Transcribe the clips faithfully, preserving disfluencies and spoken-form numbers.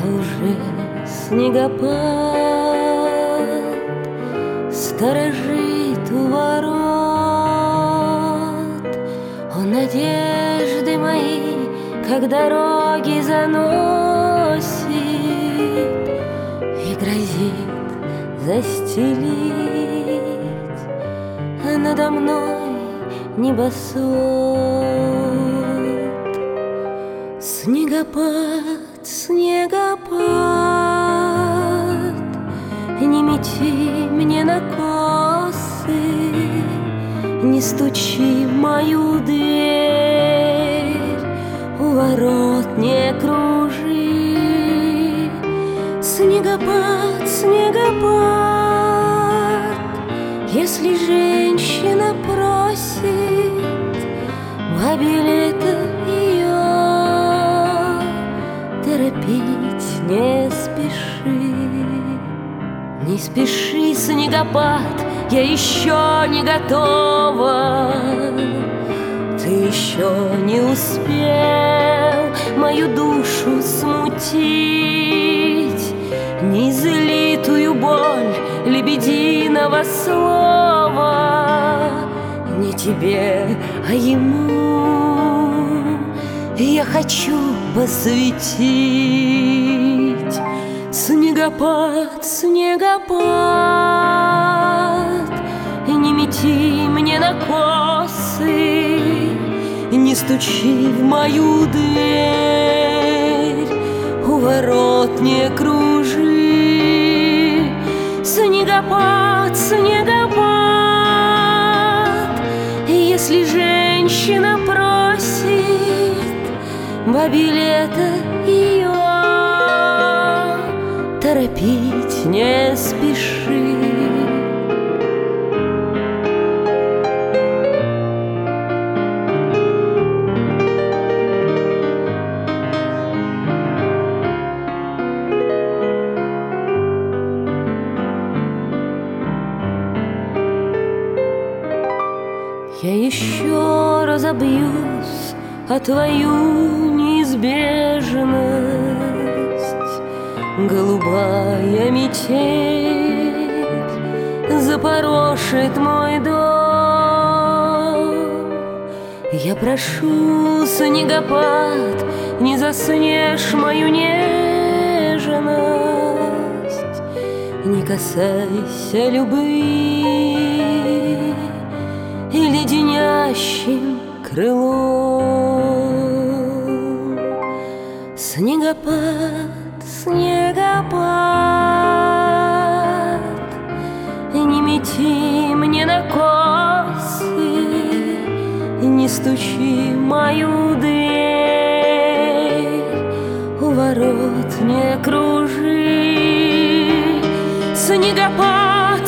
уже снегопад сторожит у ворот. О, надежды мои, как дороги заносит и грозит застелить надо мной небосвод. Снегопад, снегопад, не мети мне на косы, не стучи в мою дверь, у ворот не кружи. Снегопад, снегопад, если женщина просит два билета ее, торопить не спеши. Не спеши, снегопад, я еще не готова. Ты еще не успел мою душу смутить, неизлитую боль лебединого слова. Не тебе, а ему я хочу посвятить. Снегопад, снегопад, не мети мне на косы, не стучи в мою дверь, у ворот не кружи. Снегопад, снегопад, если женщина просит два билета ее, торопить не спеши. Я еще разобьюсь о твою неизбежность. Голубая метель запорошит мой дом. Я прошу, снегопад, не заснешь мою нежность, не касайся любви и леденящим крылом. Снегопад, снегопад, не мети мне на косы, не стучи в мою дверь, у ворот не кружи. Снегопад,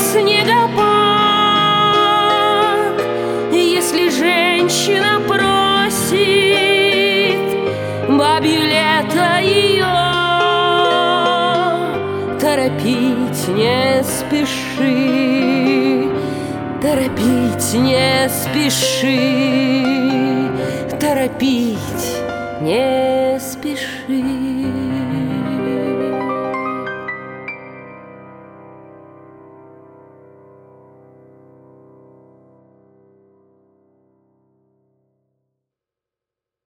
снегопад, если женщина просит два билета ее, торопить не спеши, торопить не спеши, торопить не спеши.